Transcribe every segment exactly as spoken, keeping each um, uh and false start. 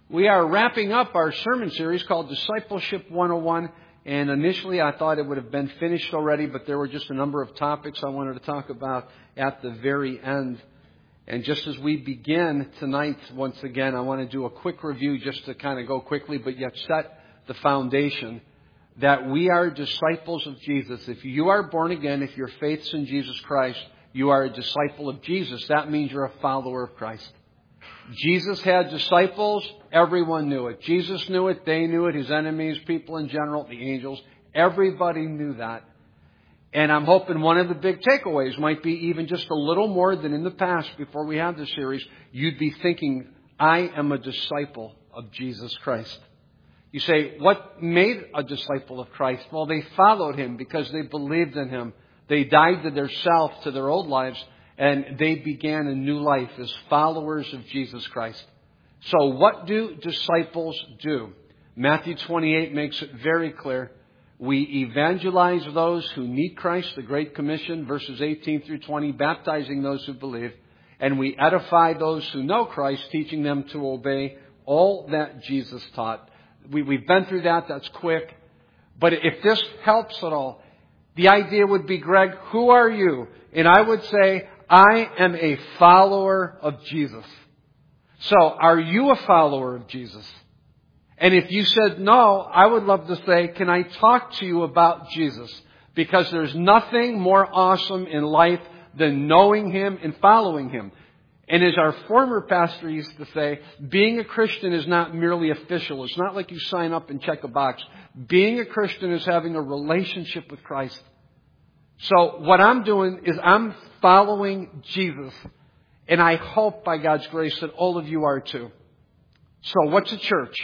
We are wrapping up our sermon series called Discipleship one oh one. And initially I thought it would have been finished already, but there were just a number of topics I wanted to talk about at the very end. And just as we begin tonight, once again, I want to do a quick review just to kind of go quickly, but yet set the foundation that we are disciples of Jesus. If you are born again, if your faith's in Jesus Christ, you are a disciple of Jesus. That means you're a follower of Christ. Jesus had disciples. Everyone knew it. Jesus knew it. They knew it. His enemies, people in general, the angels. Everybody knew that. And I'm hoping one of the big takeaways might be even just a little more than in the past before we had this series. You'd be thinking, I am a disciple of Jesus Christ. You say, what made a disciple of Christ? Well, they followed Him because they believed in Him. They died to their self, to their old lives, and they began a new life as followers of Jesus Christ. So what do disciples do? Matthew twenty-eight makes it very clear. We evangelize those who need Christ, the Great Commission, verses eighteen through twenty, baptizing those who believe. And we edify those who know Christ, teaching them to obey all that Jesus taught. We, we've been through that. That's quick. But if this helps at all, the idea would be, Greg, who are you? And I would say, I am a follower of Jesus. So, are you a follower of Jesus? And if you said no, I would love to say, can I talk to you about Jesus? Because there's nothing more awesome in life than knowing Him and following Him. And as our former pastor used to say, being a Christian is not merely official. It's not like you sign up and check a box. Being a Christian is having a relationship with Christ. So what I'm doing is I'm following Jesus. And I hope by God's grace that all of you are too. So what's a church?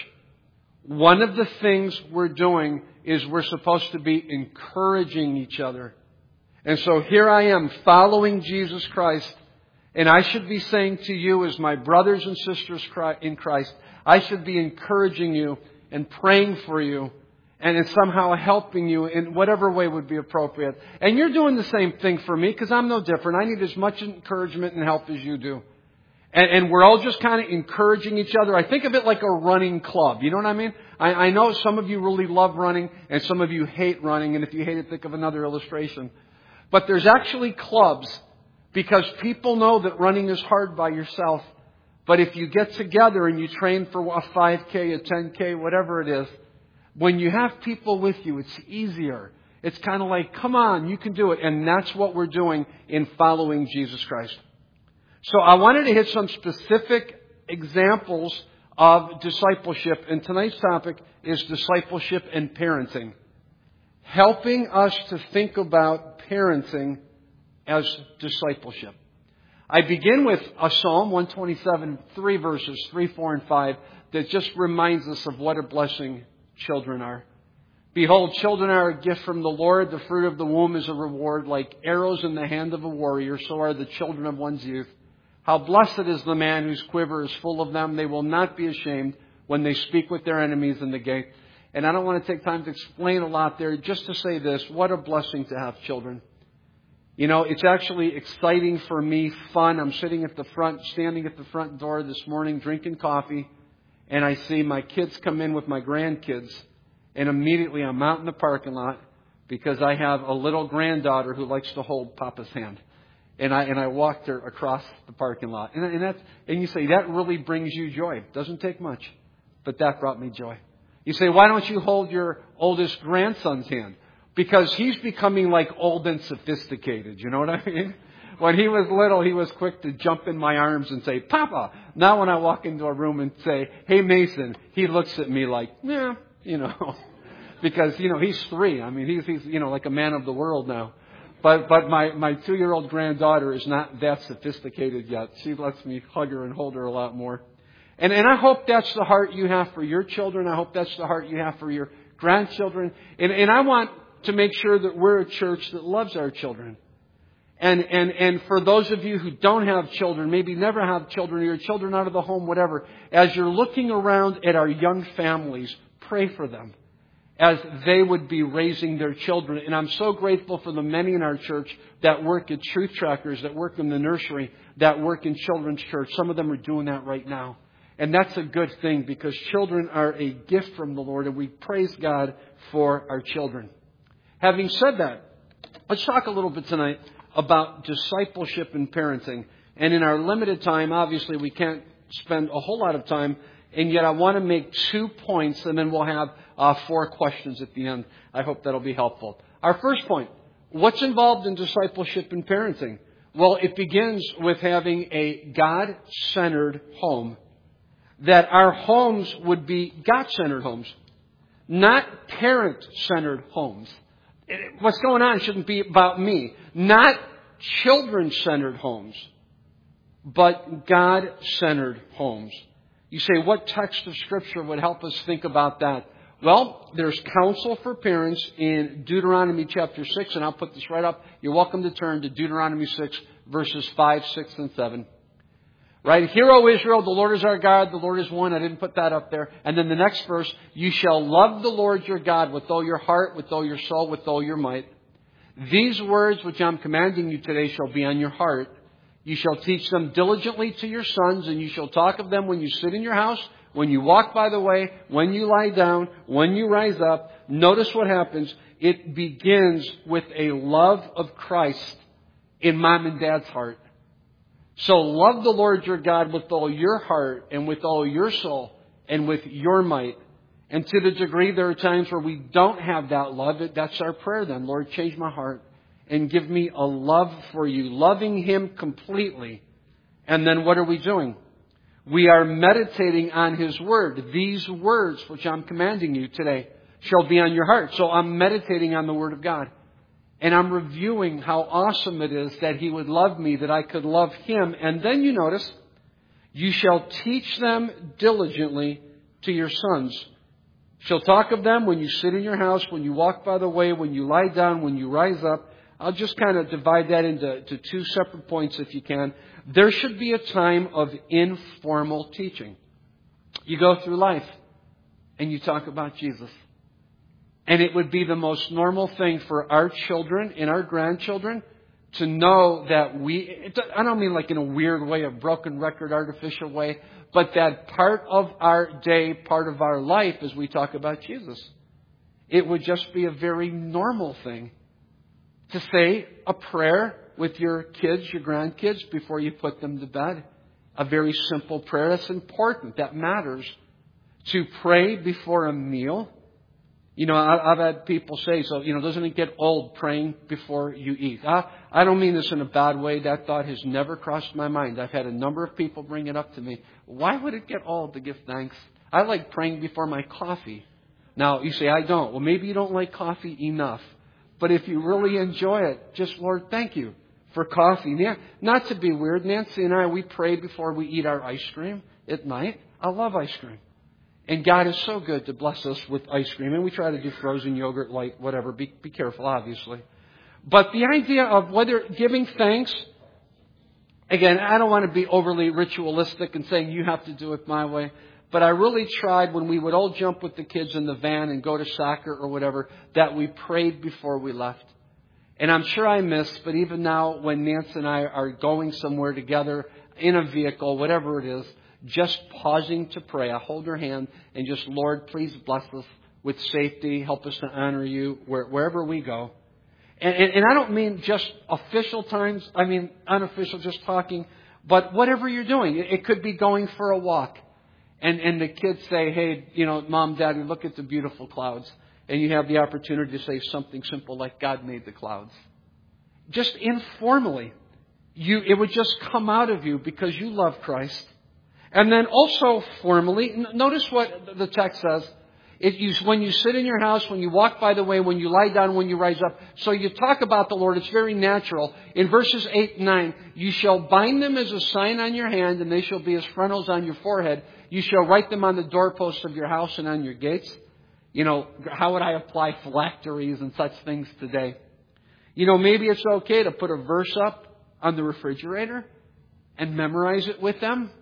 One of the things we're doing is we're supposed to be encouraging each other. And so here I am following Jesus Christ. And I should be saying to you as my brothers and sisters in Christ, I should be encouraging you and praying for you and in somehow helping you in whatever way would be appropriate. And you're doing the same thing for me because I'm no different. I need as much encouragement and help as you do. And, and we're all just kind of encouraging each other. I think of it like a running club. You know what I mean? I, I know some of you really love running and some of you hate running. And if you hate it, think of another illustration. But there's actually clubs because people know that running is hard by yourself. But if you get together and you train for a five K, a ten K, whatever it is, when you have people with you, it's easier. It's kind of like, come on, you can do it. And that's what we're doing in following Jesus Christ. So I wanted to hit some specific examples of discipleship. And tonight's topic is discipleship and parenting. Helping us to think about parenting as discipleship. I begin with a Psalm one twenty-seven, three verses, three, four, and five, that just reminds us of what a blessing children are. Behold, children are a gift from the Lord. The fruit of the womb is a reward. Like arrows in the hand of a warrior, so are the children of one's youth. How blessed is the man whose quiver is full of them. They will not be ashamed when they speak with their enemies in the gate. And I don't want to take time to explain a lot there. Just to say this, what a blessing to have children. You know, it's actually exciting for me, fun. I'm sitting at the front, standing at the front door this morning, drinking coffee. And I see my kids come in with my grandkids. And immediately I'm out in the parking lot because I have a little granddaughter who likes to hold Papa's hand. And I and I walked her across the parking lot. And, and, that's, and you say, that really brings you joy. It doesn't take much. But that brought me joy. You say, why don't you hold your oldest grandson's hand? Because he's becoming like old and sophisticated. You know what I mean? When he was little, he was quick to jump in my arms and say, Papa. Now when I walk into a room and say, hey, Mason, he looks at me like, yeah, you know, because, you know, he's three. I mean, he's, he's, you know, like a man of the world now. But, but my, my two-year-old granddaughter is not that sophisticated yet. She lets me hug her and hold her a lot more. And, and I hope that's the heart you have for your children. I hope that's the heart you have for your grandchildren. And, and I want to make sure that we're a church that loves our children. And, and, and for those of you who don't have children, maybe never have children, or your children out of the home, whatever, as you're looking around at our young families, pray for them as they would be raising their children. And I'm so grateful for the many in our church that work at Truth Trackers, that work in the nursery, that work in children's church. Some of them are doing that right now. And that's a good thing because children are a gift from the Lord, and we praise God for our children. Having said that, let's talk a little bit tonight about discipleship and parenting. And in our limited time, obviously, we can't spend a whole lot of time, and yet I want to make two points, and then we'll have uh, four questions at the end. I hope that'll be helpful. Our first point, what's involved in discipleship and parenting? Well, it begins with having a God-centered home. That our homes would be God-centered homes, not parent-centered homes. What's going on shouldn't be about me. Not children-centered homes, but God-centered homes. You say, what text of Scripture would help us think about that? Well, there's counsel for parents in Deuteronomy chapter six, and I'll put this right up. You're welcome to turn to Deuteronomy six, verses five, six, and seven. Right? Hear, O Israel, the Lord is our God, the Lord is one. I didn't put that up there. And then the next verse, you shall love the Lord your God with all your heart, with all your soul, with all your might. These words which I'm commanding you today shall be on your heart. You shall teach them diligently to your sons, and you shall talk of them when you sit in your house, when you walk by the way, when you lie down, when you rise up. Notice what happens. It begins with a love of Christ in mom and dad's heart. So love the Lord your God with all your heart and with all your soul and with your might. And to the degree there are times where we don't have that love, that's our prayer then. Lord, change my heart and give me a love for you, loving Him completely. And then what are we doing? We are meditating on His Word. These words which I'm commanding you today shall be on your heart. So I'm meditating on the Word of God. And I'm reviewing how awesome it is that He would love me, that I could love Him. And then you notice, you shall teach them diligently to your sons. Shall talk of them when you sit in your house, when you walk by the way, when you lie down, when you rise up. I'll just kind of divide that into to two separate points if you can. There should be a time of informal teaching. You go through life and you talk about Jesus. And it would be the most normal thing for our children and our grandchildren to know that we, I don't mean like in a weird way, a broken record, artificial way, but that part of our day, part of our life as we talk about Jesus. It would just be a very normal thing to say a prayer with your kids, your grandkids, before you put them to bed. A very simple prayer. That's important. That matters. To pray before a meal. You know, I've had people say, so, you know, doesn't it get old praying before you eat? I, I don't mean this in a bad way. That thought has never crossed my mind. I've had a number of people bring it up to me. Why would it get old to give thanks? I like praying before my coffee. Now, you say, I don't. Well, maybe you don't like coffee enough. But if you really enjoy it, just, Lord, thank you for coffee. Not to be weird, Nancy and I, we pray before we eat our ice cream at night. I love ice cream. And God is so good to bless us with ice cream. And we try to do frozen yogurt, light, whatever. Be, be careful, obviously. But the idea of whether giving thanks, again, I don't want to be overly ritualistic and saying you have to do it my way. But I really tried when we would all jump with the kids in the van and go to soccer or whatever, that we prayed before we left. And I'm sure I missed, but even now when Nancy and I are going somewhere together in a vehicle, whatever it is, just pausing to pray. I hold her hand and just, Lord, please bless us with safety. Help us to honor you where, wherever we go. And, and, and I don't mean just official times. I mean unofficial, just talking. But whatever you're doing, it, it could be going for a walk. And, and the kids say, hey, you know, Mom, Daddy, look at the beautiful clouds. And you have the opportunity to say something simple like, God made the clouds. Just informally, you it would just come out of you because you love Christ. And then also formally, notice what the text says. It, you, when you sit in your house, when you walk by the way, when you lie down, when you rise up. So you talk about the Lord. It's very natural. In verses eight and nine, you shall bind them as a sign on your hand, and they shall be as frontals on your forehead. You shall write them on the doorposts of your house and on your gates. You know, how would I apply phylacteries and such things today? You know, maybe it's okay to put a verse up on the refrigerator and memorize it with them.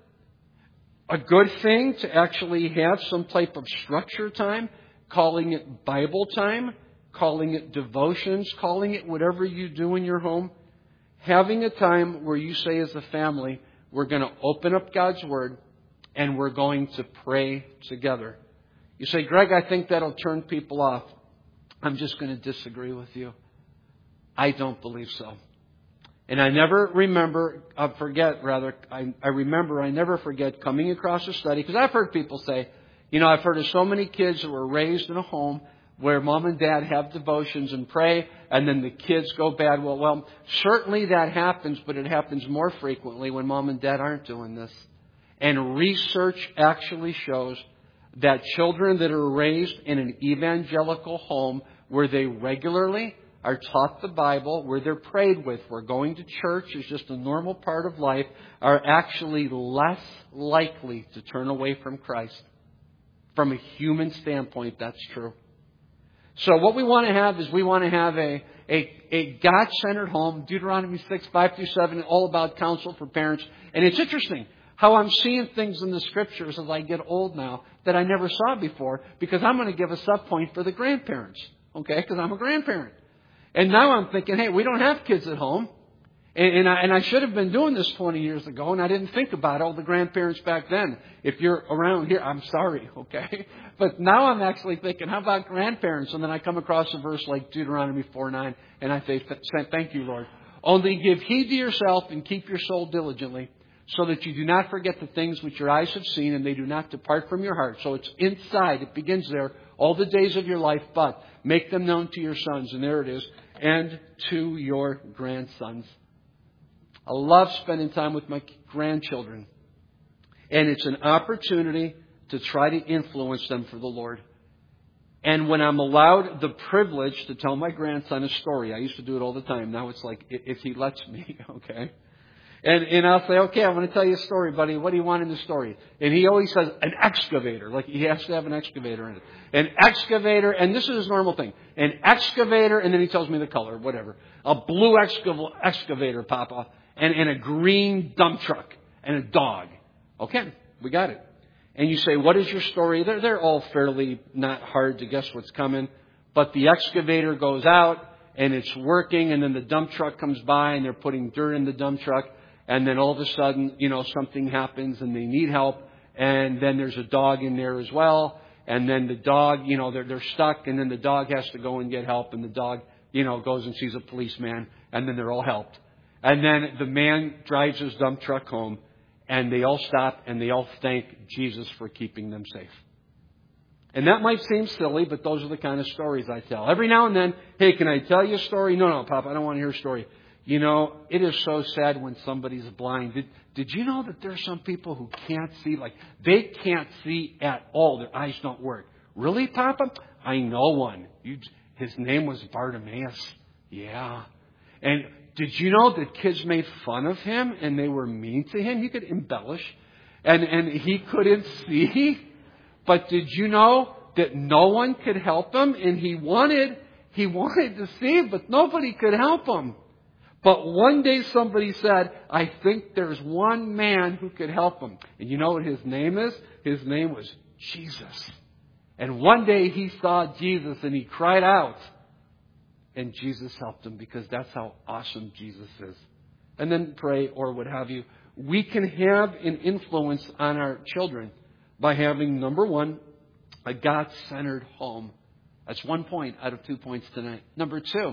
A good thing to actually have some type of structure time, calling it Bible time, calling it devotions, calling it whatever you do in your home. Having a time where you say as a family, we're going to open up God's Word and we're going to pray together. You say, Greg, I think that'll turn people off. I'm just going to disagree with you. I don't believe so. And I never remember, I forget rather, I, I remember, I never forget coming across a study, because I've heard people say, you know, I've heard of so many kids that were raised in a home where mom and dad have devotions and pray, and then the kids go bad. Well, well, certainly that happens, but it happens more frequently when mom and dad aren't doing this. And research actually shows that children that are raised in an evangelical home where they regularly are taught the Bible, where they're prayed with, where going to church is just a normal part of life, are actually less likely to turn away from Christ. From a human standpoint, that's true. So what we want to have is we want to have a, a, a God-centered home, Deuteronomy six, five through seven, all about counsel for parents. And it's interesting how I'm seeing things in the Scriptures as I get old now that I never saw before, because I'm going to give a sub-point for the grandparents, okay, because I'm a grandparent. And now I'm thinking, hey, we don't have kids at home. And, and, I, and I should have been doing this twenty years ago, and I didn't think about all the grandparents back then. If you're around here, I'm sorry, okay? But now I'm actually thinking, how about grandparents? And then I come across a verse like Deuteronomy four nine, and I say, thank you, Lord. Only give heed to yourself and keep your soul diligently, so that you do not forget the things which your eyes have seen, and they do not depart from your heart. So it's inside. It begins there all the days of your life, but make them known to your sons, and there it is, and to your grandsons. I love spending time with my grandchildren. And it's an opportunity to try to influence them for the Lord. And when I'm allowed the privilege to tell my grandson a story, I used to do it all the time. Now it's like, if he lets me, okay? And, and I'll say, okay, I'm going to tell you a story, buddy. What do you want in the story? And he always says, an excavator. Like he has to have an excavator in it. An excavator, and this is his normal thing. An excavator, and then he tells me the color, whatever. A blue excav- excavator, Papa. And, and a green dump truck. And a dog. Okay, we got it. And you say, what is your story? They're, they're all fairly not hard to guess what's coming. But the excavator goes out, and it's working, and then the dump truck comes by, and they're putting dirt in the dump truck. And then all of a sudden, you know, something happens and they need help. And then there's a dog in there as well. And then the dog, you know, they're, they're stuck. And then the dog has to go and get help. And the dog, you know, goes and sees a policeman. And then they're all helped. And then the man drives his dump truck home. And they all stop and they all thank Jesus for keeping them safe. And that might seem silly, but those are the kind of stories I tell. Every now and then, hey, can I tell you a story? No, no, Papa, I don't want to hear a story. You know, it is so sad when somebody's blind. Did, did you know that there are some people who can't see? Like, they can't see at all. Their eyes don't work. Really, Papa? I know one. You, his name was Bartimaeus. Yeah. And did you know that kids made fun of him and they were mean to him? He could embellish. And, and he couldn't see. But did you know that no one could help him? And he wanted, he wanted to see, but nobody could help him. But one day somebody said, I think there's one man who could help him. And you know what his name is? His name was Jesus. And one day he saw Jesus and he cried out. And Jesus helped him, because that's how awesome Jesus is. And then pray or what have you. We can have an influence on our children by having, number one, a God-centered home. That's one point out of two points tonight. Number two,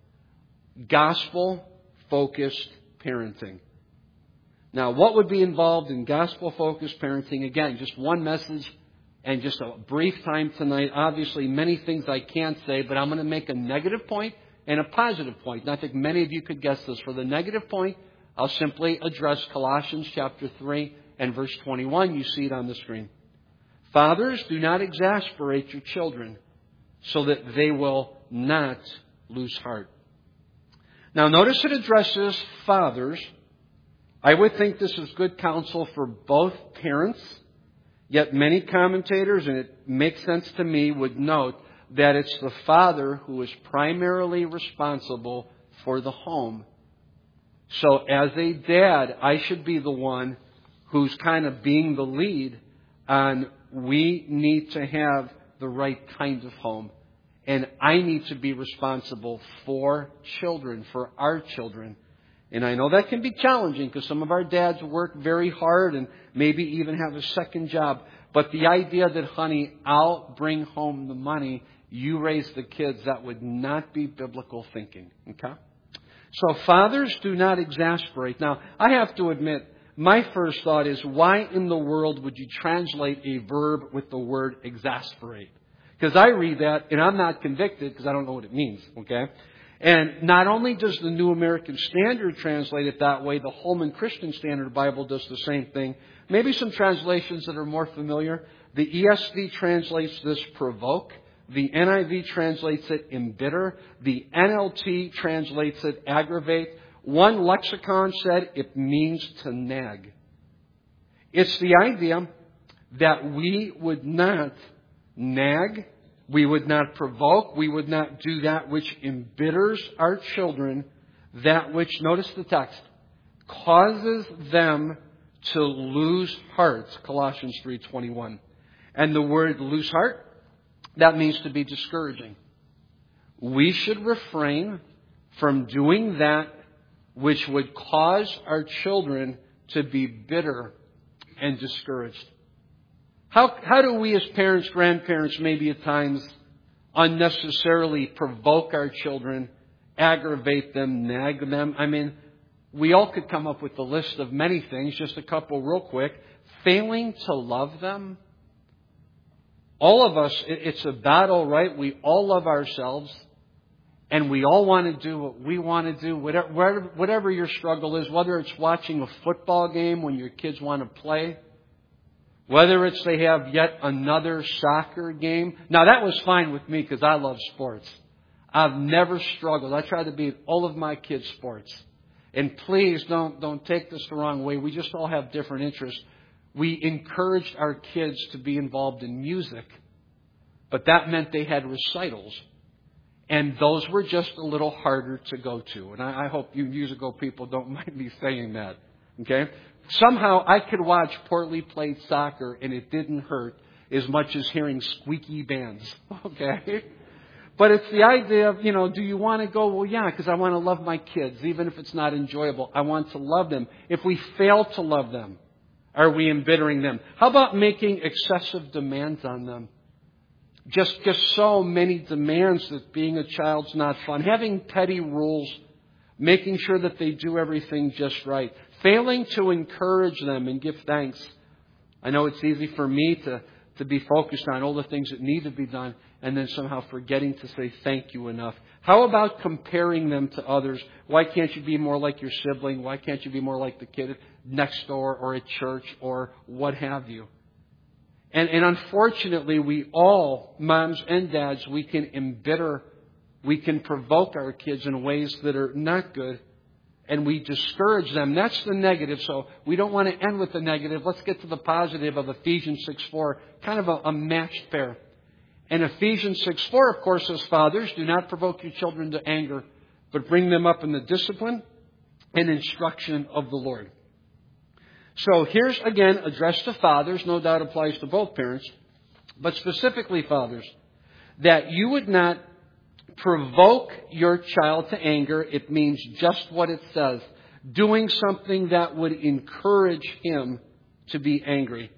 gospel-focused parenting. Now, what would be involved in gospel-focused parenting? Again, just one message and just a brief time tonight. Obviously, many things I can't say, but I'm going to make a negative point and a positive point. And I think many of you could guess this. For the negative point, I'll simply address Colossians chapter three and verse twenty-one. You see it on the screen. Fathers, do not exasperate your children so that they will not lose heart. Now, notice it addresses fathers. I would think this is good counsel for both parents. Yet many commentators, and it makes sense to me, would note that it's the father who is primarily responsible for the home. So as a dad, I should be the one who's kind of being the lead on we need to have the right kind of home. And I need to be responsible for children, for our children. And I know that can be challenging because some of our dads work very hard and maybe even have a second job. But the idea that, honey, I'll bring home the money, you raise the kids, that would not be biblical thinking. Okay? So fathers, do not exasperate. Now, I have to admit, my first thought is, why in the world would you translate a verb with the word exasperate? Because I read that and I'm not convicted because I don't know what it means. Okay? And not only does the New American Standard translate it that way, the Holman Christian Standard Bible does the same thing. Maybe some translations that are more familiar. The E S V translates this provoke. The N I V translates it embitter. The N L T translates it aggravate. One lexicon said it means to nag. It's the idea that we would not nag, we would not provoke, we would not do that which embitters our children, that which, notice the text, causes them to lose hearts, Colossians three twenty-one. And the word lose heart, that means to be discouraging. We should refrain from doing that which would cause our children to be bitter and discouraged. How, how do we as parents, grandparents, maybe at times unnecessarily provoke our children, aggravate them, nag them? I mean, we all could come up with a list of many things, just a couple real quick. Failing to love them. All of us, it's a battle, right? We all love ourselves. And we all want to do what we want to do, whatever, whatever your struggle is, whether it's watching a football game when your kids want to play, whether it's they have yet another soccer game. Now, that was fine with me because I love sports. I've never struggled. I try to be at all of my kids' sports. And please don't, don't take this the wrong way. We just all have different interests. We encouraged our kids to be involved in music, but that meant they had recitals. And those were just a little harder to go to. And I, I hope you musical people don't mind me saying that. Okay? Somehow I could watch poorly played soccer and it didn't hurt as much as hearing squeaky bands. Okay? But it's the idea of, you know, do you want to go? Well, yeah, because I want to love my kids, even if it's not enjoyable. I want to love them. If we fail to love them, are we embittering them? How about making excessive demands on them? Just, just so many demands that being a child's not fun. Having petty rules, making sure that they do everything just right. Failing to encourage them and give thanks. I know it's easy for me to, to be focused on all the things that need to be done and then somehow forgetting to say thank you enough. How about comparing them to others? Why can't you be more like your sibling? Why can't you be more like the kid next door or at church or what have you? And, and unfortunately, we all, moms and dads, we can embitter, we can provoke our kids in ways that are not good, and we discourage them. That's the negative, so we don't want to end with the negative. Let's get to the positive of Ephesians six four, kind of a, a matched pair. And Ephesians six four, of course, says, fathers, do not provoke your children to anger, but bring them up in the discipline and instruction of the Lord. So here's, again, addressed to fathers, no doubt applies to both parents, but specifically fathers, that you would not provoke your child to anger. It means just what it says, doing something that would encourage him to be angry.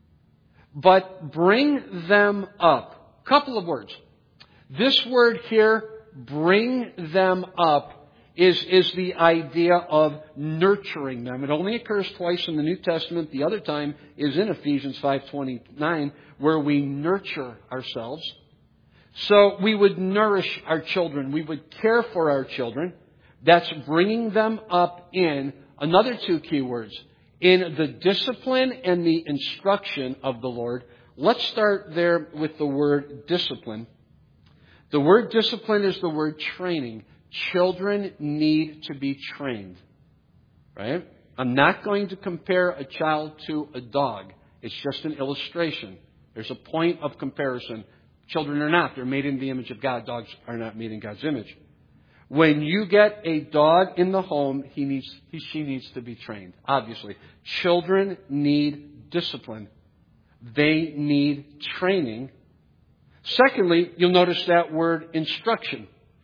But bring them up. Couple of words. This word here, bring them up, Is, is the idea of nurturing them. It only occurs twice in the New Testament. The other time is in Ephesians five twenty-nine, where we nurture ourselves. So we would nourish our children. We would care for our children. That's bringing them up in, another two key words, in the discipline and the instruction of the Lord. Let's start there with the word discipline. The word discipline is the word training. Children need to be trained, right? I'm not going to compare a child to a dog. It's just an illustration. There's a point of comparison. Children are not. They're made in the image of God. Dogs are not made in God's image. When you get a dog in the home, he needs, he, she needs to be trained, obviously. Children need discipline. They need training. Secondly, you'll notice that word instruction.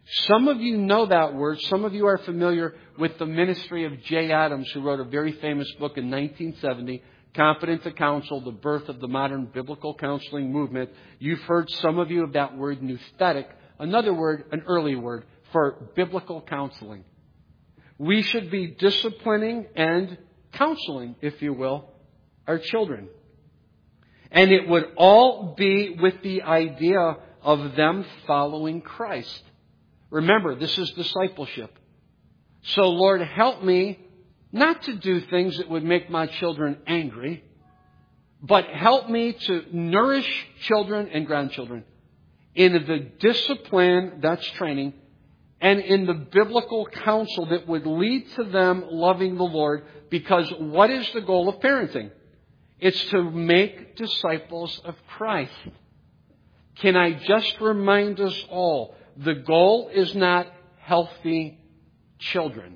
Some of you know that word. Some of you are familiar with the ministry of Jay Adams, who wrote a very famous book in nineteen seventy, Competent to Counsel, The Birth of the Modern Biblical Counseling Movement. You've heard, some of you, of that word nouthetic, another word, an early word, for biblical counseling. We should be disciplining and counseling, if you will, our children. And it would all be with the idea of them following Christ. Remember, this is discipleship. So, Lord, help me not to do things that would make my children angry, but help me to nourish children and grandchildren in the discipline, that's training, and in the biblical counsel that would lead to them loving the Lord. Because what is the goal of parenting? It's to make disciples of Christ. Can I just remind us all, the goal is not healthy children.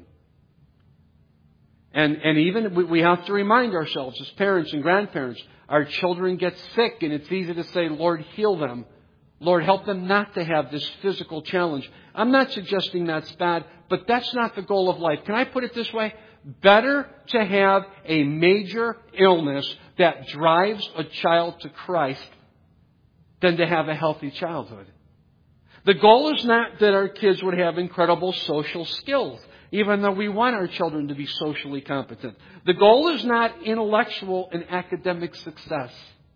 And, and even we, we have to remind ourselves as parents and grandparents, our children get sick and it's easy to say, Lord, heal them. Lord, help them not to have this physical challenge. I'm not suggesting that's bad, but that's not the goal of life. Can I put it this way? Better to have a major illness that drives a child to Christ than to have a healthy childhood. The goal is not that our kids would have incredible social skills, even though we want our children to be socially competent. The goal is not intellectual and academic success.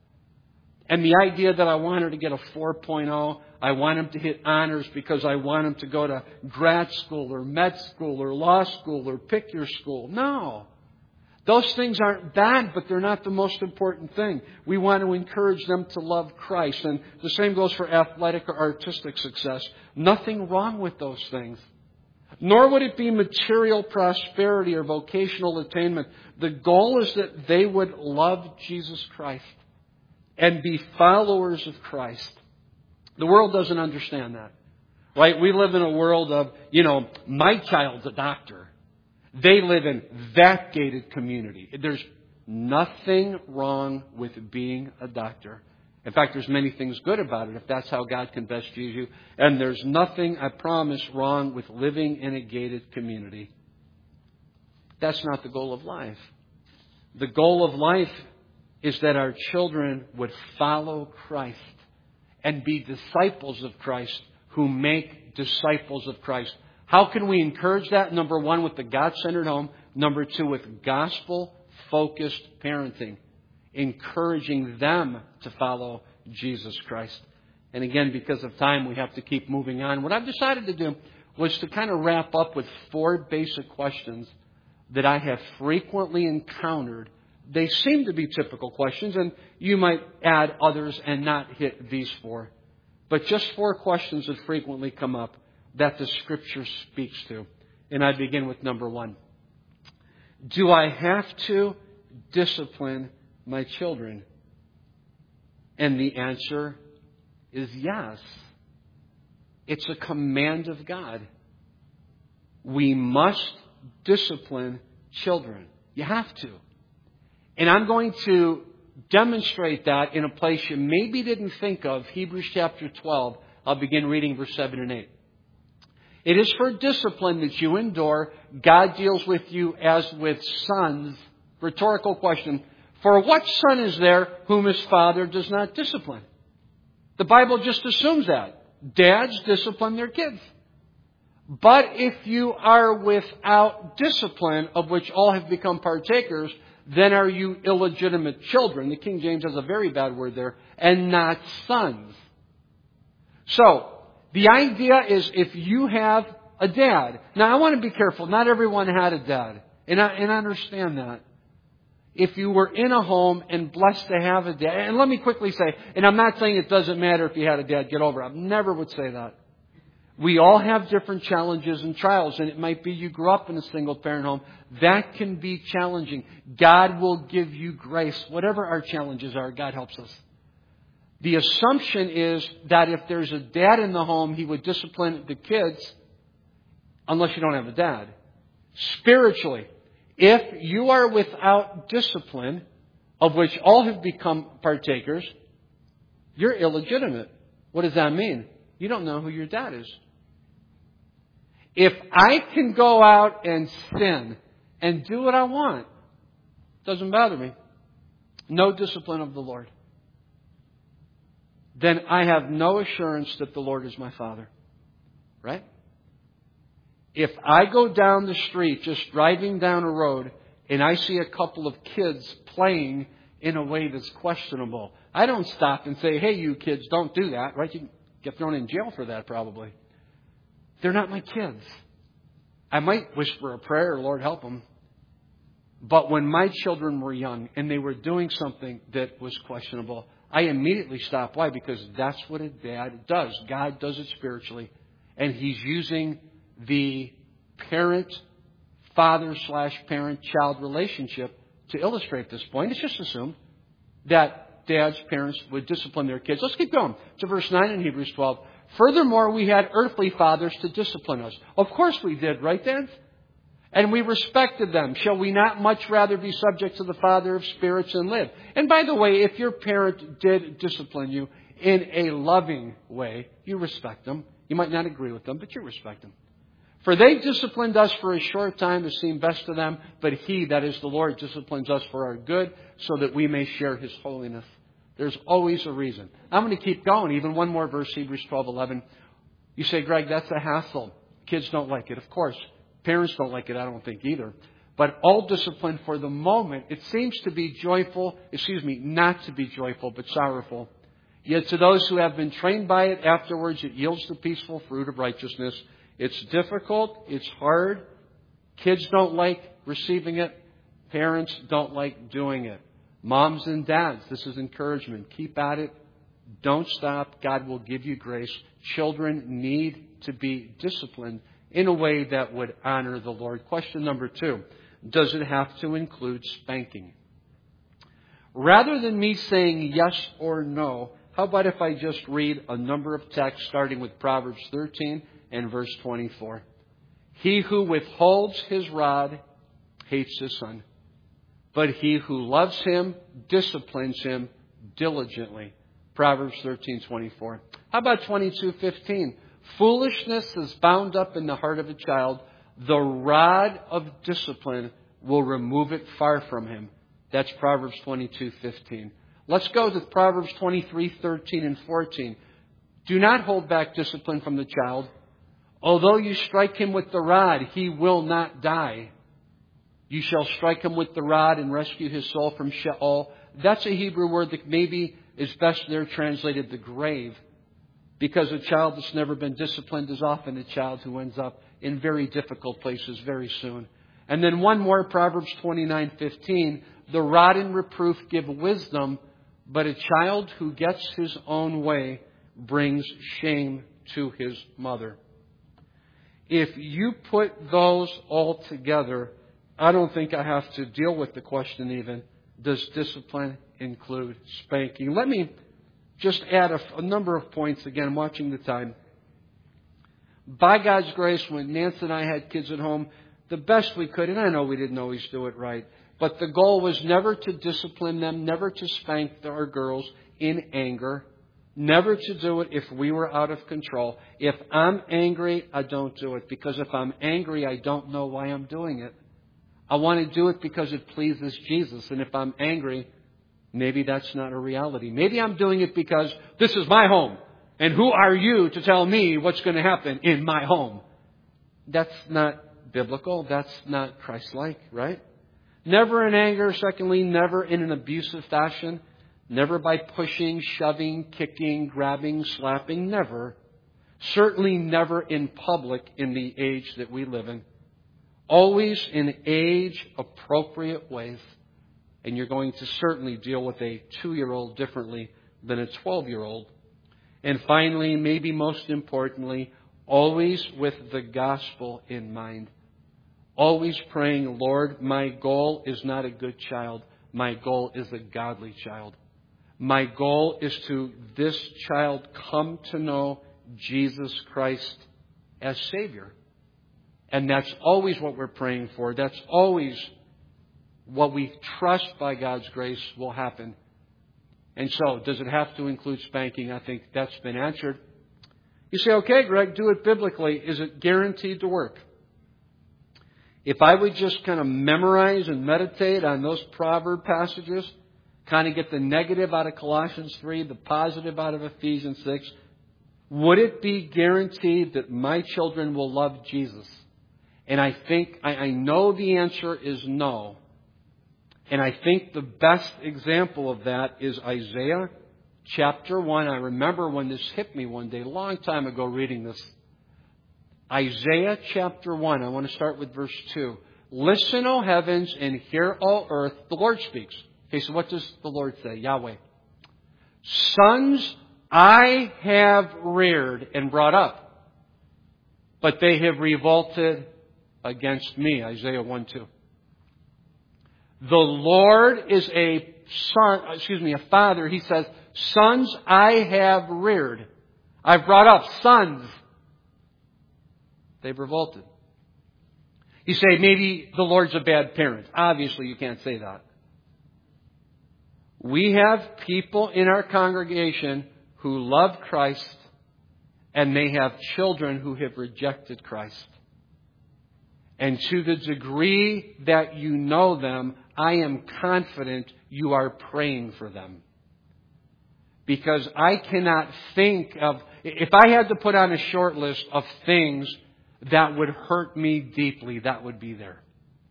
And the idea that I want her to get a four point oh, I want him to hit honors because I want him to go to grad school or med school or law school or pick your school. No. Those things aren't bad, but they're not the most important thing. We want to encourage them to love Christ. And the same goes for athletic or artistic success. Nothing wrong with those things. Nor would it be material prosperity or vocational attainment. The goal is that they would love Jesus Christ and be followers of Christ. The world doesn't understand that. Right? We live in a world of, you know, my child's a doctor. They live in that gated community. There's nothing wrong with being a doctor. In fact, there's many things good about it if that's how God can best use you. And there's nothing, I promise, wrong with living in a gated community. That's not the goal of life. The goal of life is that our children would follow Christ and be disciples of Christ who make disciples of Christ. How can we encourage that? Number one, with the God-centered home. Number two, with gospel-focused parenting. Encouraging them to follow Jesus Christ. And again, because of time, we have to keep moving on. What I've decided to do was to kind of wrap up with four basic questions that I have frequently encountered. They seem to be typical questions, and you might add others and not hit these four. But just four questions that frequently come up that the Scripture speaks to. And I begin with number one. Do I have to discipline my children? And the answer is yes. It's a command of God. We must discipline children. You have to. And I'm going to demonstrate that in a place you maybe didn't think of, Hebrews chapter twelve. I'll begin reading verse seven and eight. It is for discipline that you endure. God deals with you as with sons. Rhetorical question. For what son is there whom his father does not discipline? The Bible just assumes that. Dads discipline their kids. But if you are without discipline, of which all have become partakers, then are you illegitimate children. The King James has a very bad word there. And not sons. So, the idea is if you have a dad. Now, I want to be careful. Not everyone had a dad. And I, and I understand that. If you were in a home and blessed to have a dad. And let me quickly say, and I'm not saying it doesn't matter if you had a dad, get over it. I never would say that. We all have different challenges and trials. And it might be you grew up in a single parent home. That can be challenging. God will give you grace. Whatever our challenges are, God helps us. The assumption is that if there's a dad in the home, he would discipline the kids unless you don't have a dad. Spiritually, if you are without discipline, of which all have become partakers, you're illegitimate. What does that mean? You don't know who your dad is. If I can go out and sin and do what I want, it doesn't bother me. No discipline of the Lord. Then I have no assurance that the Lord is my Father. Right? If I go down the street, just driving down a road, and I see a couple of kids playing in a way that's questionable, I don't stop and say, hey, you kids, don't do that. Right? You get thrown in jail for that probably. They're not my kids. I might whisper a prayer, Lord help them. But when my children were young and they were doing something that was questionable, I immediately stopped. Why? Because that's what a dad does. God does it spiritually. And He's using the parent, father slash parent child relationship to illustrate this point. It's just assumed that dads, parents would discipline their kids. Let's keep going to verse nine in Hebrews twelve. Furthermore, we had earthly fathers to discipline us. Of course we did, right, dads? And we respected them. Shall we not much rather be subject to the Father of spirits and live? And by the way, if your parent did discipline you in a loving way, you respect them. You might not agree with them, but you respect them. For they disciplined us for a short time as seemed best to them, but He, that is the Lord, disciplines us for our good, so that we may share His holiness. There's always a reason. I'm going to keep going. Even one more verse, Hebrews twelve eleven. You say, Greg, that's a hassle. Kids don't like it. Of course. Parents don't like it, I don't think either. But all discipline for the moment, it seems to be joyful, excuse me, not to be joyful, but sorrowful. Yet to those who have been trained by it, afterwards it yields the peaceful fruit of righteousness. It's difficult, it's hard. Kids don't like receiving it. Parents don't like doing it. Moms and dads, this is encouragement. Keep at it. Don't stop. God will give you grace. Children need to be disciplined in a way that would honor the Lord. Question number two. Does it have to include spanking? Rather than me saying yes or no, how about if I just read a number of texts starting with Proverbs thirteen and verse twenty-four. He who withholds his rod hates his son, but he who loves him disciplines him diligently. Proverbs thirteen twenty-four. How about twenty-two fifteen? Foolishness is bound up in the heart of a child. The rod of discipline will remove it far from him. That's Proverbs twenty-two fifteen. Let's go to Proverbs twenty-three thirteen and fourteen. Do not hold back discipline from the child. Although you strike him with the rod, he will not die. You shall strike him with the rod and rescue his soul from Sheol. That's a Hebrew word that maybe is best there translated the grave. Because a child that's never been disciplined is often a child who ends up in very difficult places very soon. And then one more, Proverbs twenty-nine fifteen. The rod and reproof give wisdom, but a child who gets his own way brings shame to his mother. If you put those all together, I don't think I have to deal with the question even, does discipline include spanking? Let me just add a, a number of points. Again, watching the time. By God's grace, when Nancy and I had kids at home, the best we could, and I know we didn't always do it right, but the goal was never to discipline them, never to spank our girls in anger, never to do it if we were out of control. If I'm angry, I don't do it, because if I'm angry, I don't know why I'm doing it. I want to do it because it pleases Jesus, and if I'm angry, maybe that's not a reality. Maybe I'm doing it because this is my home. And who are you to tell me what's going to happen in my home? That's not biblical. That's not Christ-like, right? Never in anger. Secondly, never in an abusive fashion. Never by pushing, shoving, kicking, grabbing, slapping. Never. Certainly never in public in the age that we live in. Always in age-appropriate ways. And you're going to certainly deal with a two-year-old differently than a twelve-year-old. And finally, maybe most importantly, always with the gospel in mind. Always praying, Lord, my goal is not a good child. My goal is a godly child. My goal is to this child come to know Jesus Christ as Savior. And that's always what we're praying for. That's always what we trust by God's grace will happen. And so, does it have to include spanking? I think that's been answered. You say, okay, Greg, do it biblically. Is it guaranteed to work? If I would just kind of memorize and meditate on those proverb passages, kind of get the negative out of Colossians three, the positive out of Ephesians six, would it be guaranteed that my children will love Jesus? And I think, I, I know the answer is no. And I think the best example of that is Isaiah chapter one. I remember when this hit me one day, a long time ago, reading this. Isaiah chapter one, I want to start with verse two. Listen, O heavens, and hear, O earth. The Lord speaks. Okay, so what does the Lord say? Yahweh. Sons I have reared and brought up, but they have revolted against me. Isaiah one two. The Lord is a son, excuse me, a father. He says, sons I have reared. I've brought up sons. They've revolted. You say, maybe the Lord's a bad parent. Obviously, you can't say that. We have people in our congregation who love Christ, and they have children who have rejected Christ. And to the degree that you know them, I am confident you are praying for them. Because I cannot think of, if I had to put on a short list of things that would hurt me deeply, that would be there.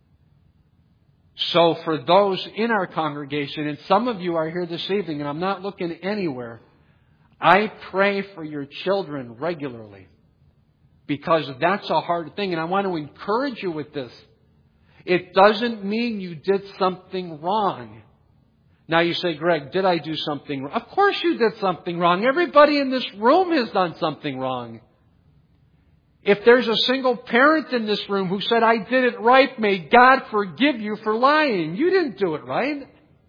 So for those in our congregation, and some of you are here this evening, and I'm not looking anywhere, I pray for your children regularly. Because that's a hard thing, and I want to encourage you with this. It doesn't mean you did something wrong. Now you say, Greg, did I do something wrong? Of course you did something wrong. Everybody in this room has done something wrong. If there's a single parent in this room who said, I did it right, may God forgive you for lying. You didn't do it right.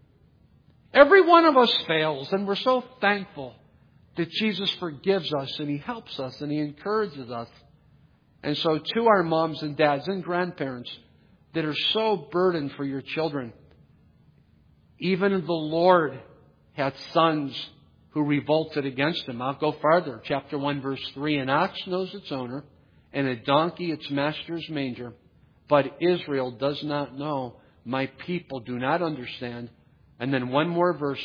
Every one of us fails, and we're so thankful that Jesus forgives us, and He helps us, and He encourages us. And so to our moms and dads and grandparents that are so burdened for your children, even the Lord had sons who revolted against Him. I'll go farther. Chapter one, verse three. An ox knows its owner, and a donkey its master's manger. But Israel does not know. My people do not understand. And then one more verse.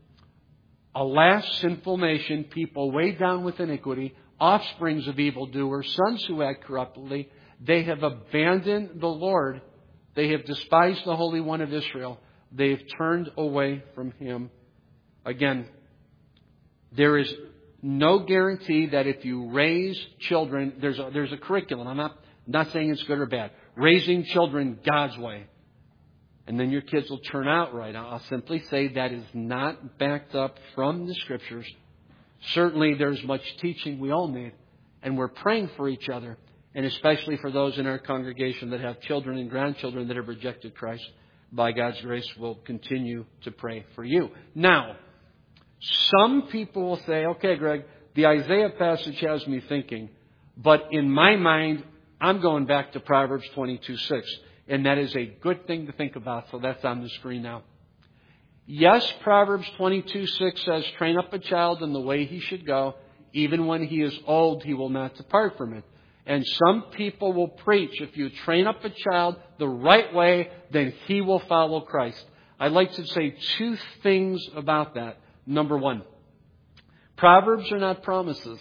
Alas, sinful nation, people weighed down with iniquity, offsprings of evildoers, sons who act corruptly. They have abandoned the Lord. They have despised the Holy One of Israel. They have turned away from Him. Again, there is no guarantee that if you raise children, there's a, there's a curriculum. I'm not, not saying it's good or bad. Raising children God's way. And then your kids will turn out right. I'll simply say that is not backed up from the Scriptures. Certainly there's much teaching we all need. And we're praying for each other. And especially for those in our congregation that have children and grandchildren that have rejected Christ. By God's grace, we'll continue to pray for you. Now, some people will say, okay, Greg, the Isaiah passage has me thinking. But in my mind, I'm going back to Proverbs twenty-two six. And that is a good thing to think about. So that's on the screen now. Yes, Proverbs twenty-two six says, train up a child in the way he should go. Even when he is old, he will not depart from it. And some people will preach, if you train up a child the right way, then he will follow Christ. I'd like to say two things about that. Number one, Proverbs are not promises.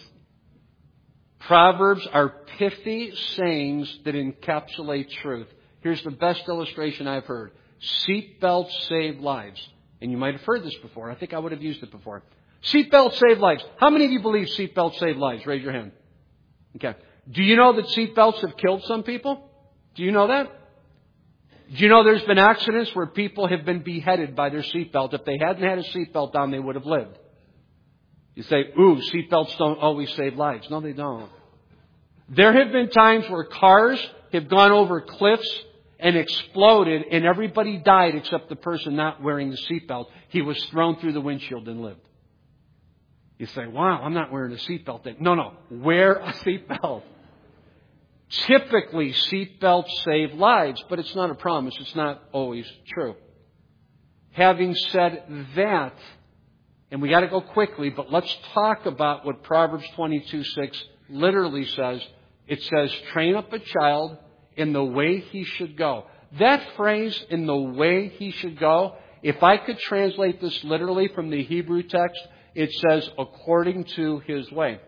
Proverbs are pithy sayings that encapsulate truth. Here's the best illustration I've heard. Seatbelts save lives. And you might have heard this before. I think I would have used it before. Seatbelts save lives. How many of you believe seatbelts save lives? Raise your hand. Okay. Do you know that seatbelts have killed some people? Do you know that? Do you know there's been accidents where people have been beheaded by their seatbelt? If they hadn't had a seatbelt on, they would have lived. You say, ooh, seatbelts don't always save lives. No, they don't. There have been times where cars have gone over cliffs and exploded, and everybody died except the person not wearing the seatbelt. He was thrown through the windshield and lived. You say, wow, I'm not wearing a seatbelt then. No, no, wear a seatbelt. Typically, seatbelts save lives, but it's not a promise. It's not always true. Having said that, And we got to go quickly, but let's talk about what Proverbs twenty-two six literally says. It says, train up a child in the way he should go. That phrase, in the way he should go, if I could translate this literally from the Hebrew text, it says, according to his way.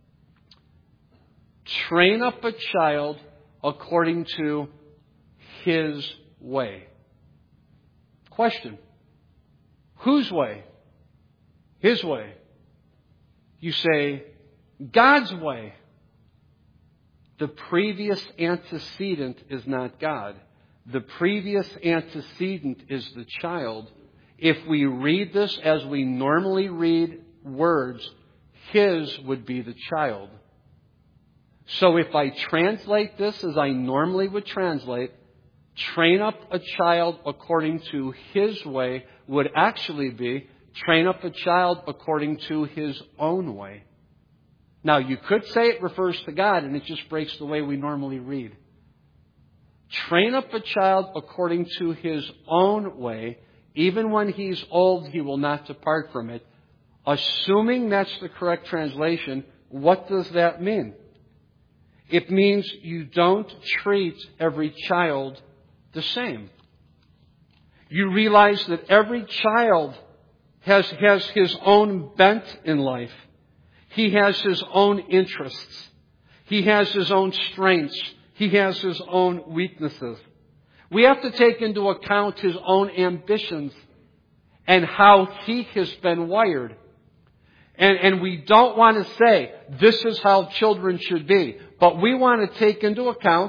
Train up a child according to his way. Question. Whose way? His way. You say, God's way. The previous antecedent is not God. The previous antecedent is the child. If we read this as we normally read words, his would be the child. So if I translate this as I normally would translate, train up a child according to his way would actually be train up a child according to his own way. Now, you could say it refers to God, and it just breaks the way we normally read. Train up a child according to his own way. Even when he's old, he will not depart from it. Assuming that's the correct translation, what does that mean? It means you don't treat every child the same. You realize that every child has, has his own bent in life. He has his own interests. He has his own strengths. He has his own weaknesses. We have to take into account his own ambitions and how he has been wired. And, and we don't want to say, this is how children should be. But we want to take into account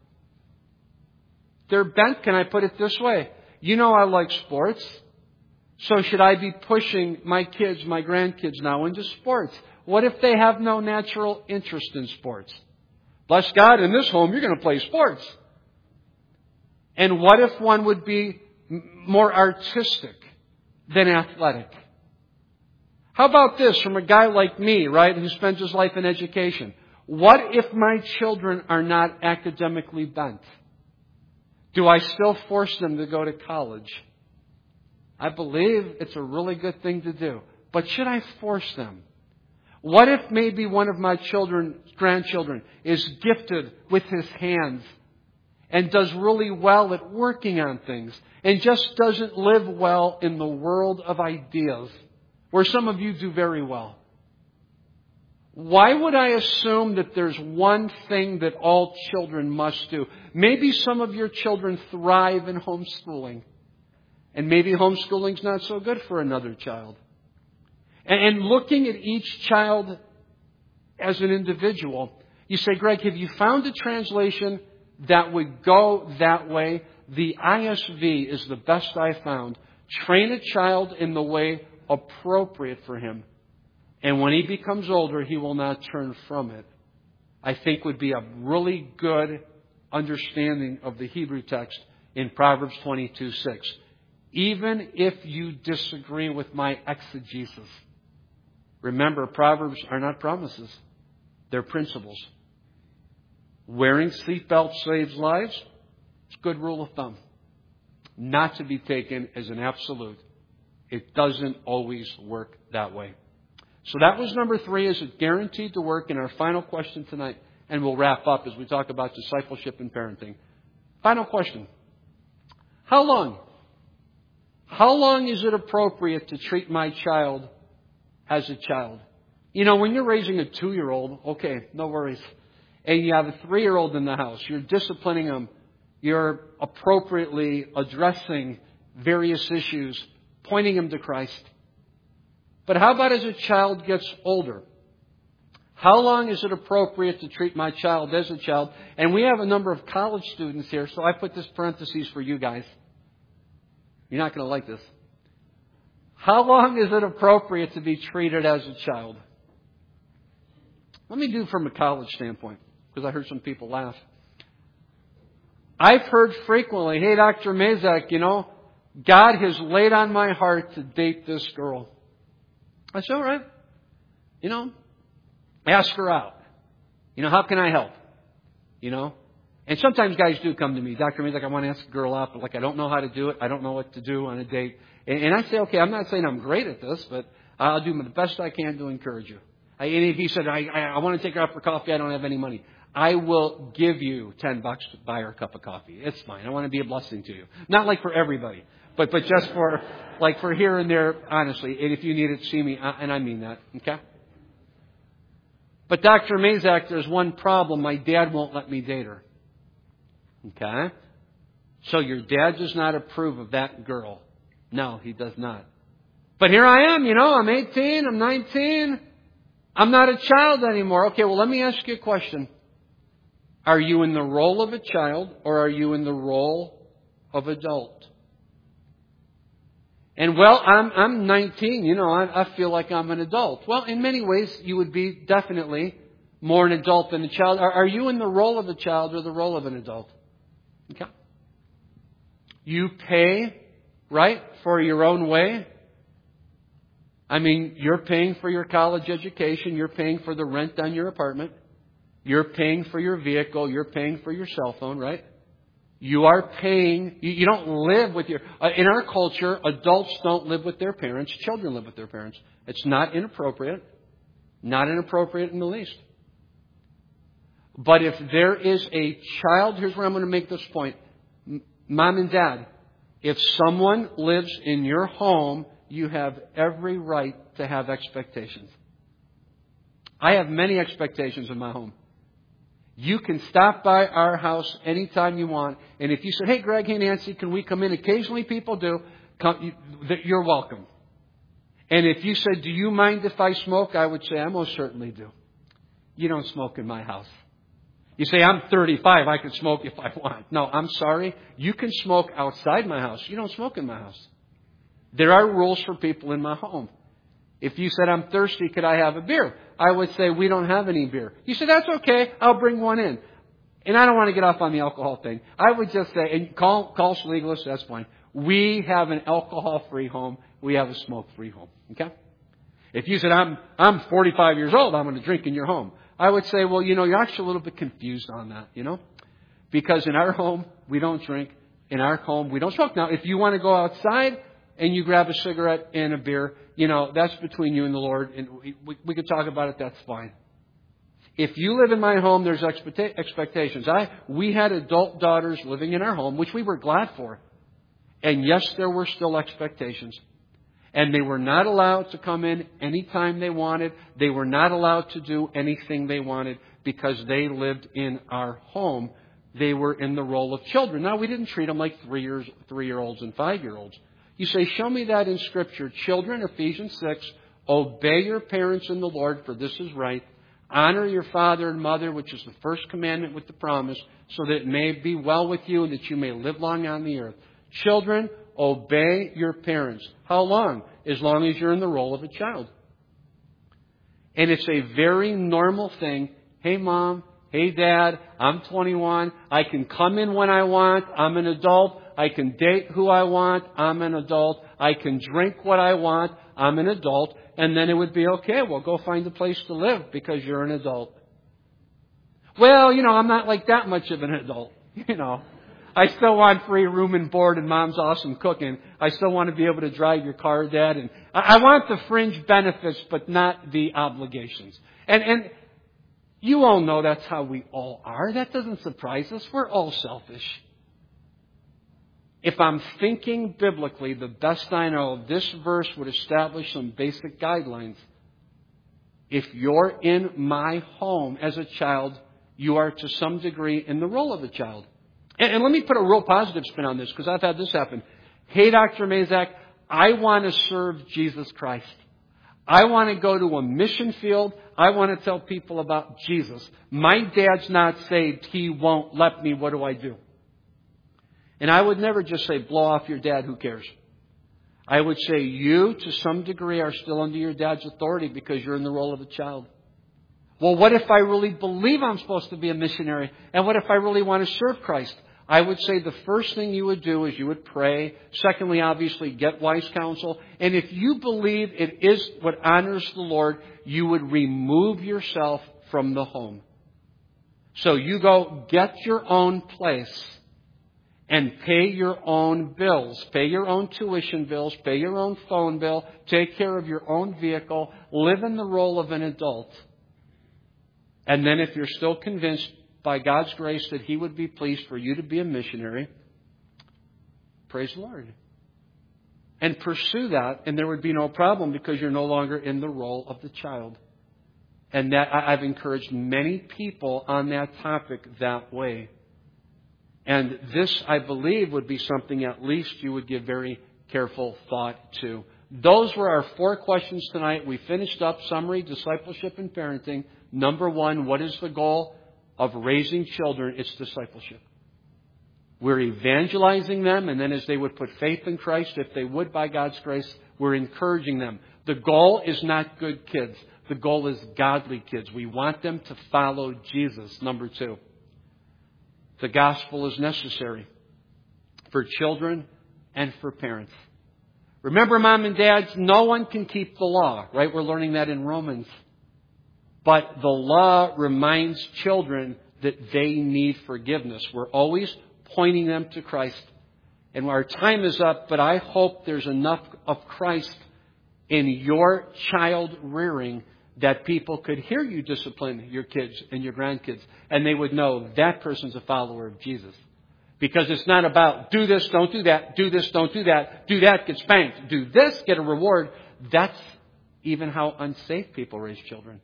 their bent. Can I put it this way? You know I like sports. So should I be pushing my kids, my grandkids now into sports? What if they have no natural interest in sports? Bless God, in this home, you're going to play sports. And what if one would be more artistic than athletic? How about this from a guy like me, right, who spends his life in education? What if my children are not academically bent? Do I still force them to go to college? I believe it's a really good thing to do. But should I force them? What if maybe one of my children, grandchildren is gifted with his hands and does really well at working on things and just doesn't live well in the world of ideas, where some of you do very well? Why would I assume that there's one thing that all children must do? Maybe some of your children thrive in homeschooling. And maybe homeschooling's not so good for another child. And looking at each child as an individual, you say, Greg, have you found a translation that would go that way? The I S V is the best I found. Train a child in the way appropriate for him. And when he becomes older, he will not turn from it. I think would be a really good understanding of the Hebrew text in Proverbs twenty-two six. Even if you disagree with my exegesis. Remember, Proverbs are not promises. They're principles. Wearing seatbelts saves lives. It's a good rule of thumb. Not to be taken as an absolute. It doesn't always work that way. So that was number three. Is it guaranteed to work? And our final question tonight, and we'll wrap up as we talk about discipleship and parenting. Final question. How long? How long is it appropriate to treat my child as a child? You know, when you're raising a two-year-old, okay, no worries. And you have a three-year-old in the house, you're disciplining them. You're appropriately addressing various issues, pointing them to Christ. But how about as a child gets older? How long is it appropriate to treat my child as a child? And we have a number of college students here, so I put this parentheses for you guys. You're not going to like this. How long is it appropriate to be treated as a child? Let me do from a college standpoint, because I heard some people laugh. I've heard frequently, hey, Doctor Mazak, you know, God has laid on my heart to date this girl. I said, all right. You know, ask her out. You know, how can I help? You know? And sometimes guys do come to me, Doctor Mazak, I want to ask a girl out, but like I don't know how to do it. I don't know what to do on a date. And, and I say, okay, I'm not saying I'm great at this, but I'll do the best I can to encourage you. I, and if he said, I, I, I want to take her out for coffee, I don't have any money, I will give you ten bucks to buy her a cup of coffee. It's fine. I want to be a blessing to you. Not like for everybody, but, but just for, like for here and there, honestly. And if you need it, see me. And I mean that. Okay? But Doctor Mazak, there's one problem. My dad won't let me date her. Okay? So your dad does not approve of that girl. No, he does not. But here I am, you know, I'm eighteen, I'm nineteen. I'm not a child anymore. Okay, well, let me ask you a question. Are you in the role of a child or are you in the role of adult? And well, I'm, I'm nineteen, you know, I, I feel like I'm an adult. Well, in many ways, you would be definitely more an adult than a child. Are, are you in the role of a child or the role of an adult? Okay. You pay, right, for your own way. I mean, you're paying for your college education. You're paying for the rent on your apartment. You're paying for your vehicle. You're paying for your cell phone, right? You are paying. You, you don't live with your... Uh, in our culture, adults don't live with their parents. Children live with their parents. It's not inappropriate. Not inappropriate in the least. But if there is a child... Here's where I'm going to make this point. M- Mom and Dad, if someone lives in your home, you have every right to have expectations. I have many expectations in my home. You can stop by our house anytime you want. And if you said, hey, Greg, hey, Nancy, can we come in? Occasionally people do. Come, you, you're welcome. And if you said, do you mind if I smoke? I would say, I most certainly do. You don't smoke in my house. You say, I'm thirty-five. I can smoke if I want. No, I'm sorry. You can smoke outside my house. You don't smoke in my house. There are rules for people in my home. If you said, I'm thirsty, could I have a beer? I would say, we don't have any beer. You said, that's okay. I'll bring one in. And I don't want to get off on the alcohol thing. I would just say, and call, call us legalists, that's fine. We have an alcohol-free home. We have a smoke-free home. Okay? If you said, I'm, I'm forty-five years old, I'm going to drink in your home. I would say, well, you know, you're actually a little bit confused on that, you know? Because in our home, we don't drink. In our home, we don't smoke. Now, if you want to go outside and you grab a cigarette and a beer, you know, that's between you and the Lord, and we, we, we could talk about it, that's fine. If you live in my home, there's expecta- expectations. I We had adult daughters living in our home, which we were glad for. And yes, there were still expectations. And they were not allowed to come in anytime they wanted. They were not allowed to do anything they wanted because they lived in our home. They were in the role of children. Now, we didn't treat them like three years, three-year-olds and five-year-olds. You say, show me that in Scripture. Children, Ephesians six, obey your parents in the Lord, for this is right. Honor your father and mother, which is the first commandment with the promise, so that it may be well with you and that you may live long on the earth. Children, obey your parents. How long? As long as you're in the role of a child. And it's a very normal thing. Hey, Mom. Hey, Dad. I'm twenty-one. I can come in when I want. I'm an adult. I can date who I want. I'm an adult. I can drink what I want. I'm an adult. And then it would be okay. Well, go find a place to live because you're an adult. Well, you know, I'm not like that much of an adult. You know, I still want free room and board and Mom's awesome cooking. I still want to be able to drive your car, Dad. And I want the fringe benefits, but not the obligations. And, and you all know that's how we all are. That doesn't surprise us. We're all selfish. If I'm thinking biblically, the best I know, this verse would establish some basic guidelines. If you're in my home as a child, you are to some degree in the role of a child. And, and let me put a real positive spin on this, because I've had this happen. Hey, Doctor Mazak, I want to serve Jesus Christ. I want to go to a mission field. I want to tell people about Jesus. My dad's not saved. He won't let me. What do I do? And I would never just say, blow off your dad, who cares? I would say you, to some degree, are still under your dad's authority because you're in the role of a child. Well, what if I really believe I'm supposed to be a missionary? And what if I really want to serve Christ? I would say the first thing you would do is you would pray. Secondly, obviously, get wise counsel. And if you believe it is what honors the Lord, you would remove yourself from the home. So you go get your own place. and pay your own bills. Pay your own tuition bills. Pay your own phone bill. Take care of your own vehicle. Live in the role of an adult. And then if you're still convinced by God's grace that He would be pleased for you to be a missionary, praise the Lord. And pursue that, and there would be no problem because you're no longer in the role of the child. And that I've encouraged many people on that topic that way. And this, I believe, would be something at least you would give very careful thought to. Those were our four questions tonight. We finished up summary, discipleship, and parenting. Number one, what is the goal of raising children? It's discipleship. We're evangelizing them, and then as they would put faith in Christ, if they would by God's grace, we're encouraging them. The goal is not good kids. The goal is godly kids. We want them to follow Jesus. Number two, the gospel is necessary for children and for parents. Remember, mom and dads, no one can keep the law, right? We're learning that in Romans. But the law reminds children that they need forgiveness. We're always pointing them to Christ. And our time is up, but I hope there's enough of Christ in your child rearing that people could hear you discipline your kids and your grandkids, and they would know that person's a follower of Jesus. Because it's not about do this, don't do that, do this, don't do that, do that, get spanked, do this, get a reward. That's even how unsafe people raise children.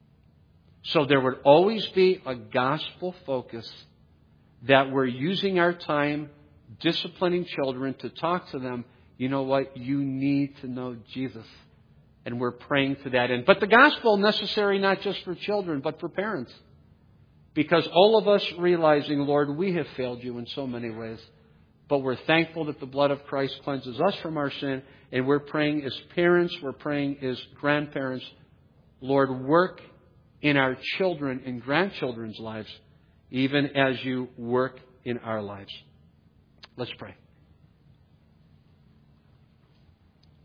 So there would always be a gospel focus that we're using our time disciplining children to talk to them. You know what? You need to know Jesus. And we're praying to that end. But the gospel necessary not just for children, but for parents. Because all of us realizing, Lord, we have failed you in so many ways. But we're thankful that the blood of Christ cleanses us from our sin. And we're praying as parents, we're praying as grandparents. Lord, work in our children and grandchildren's lives, even as you work in our lives. Let's pray.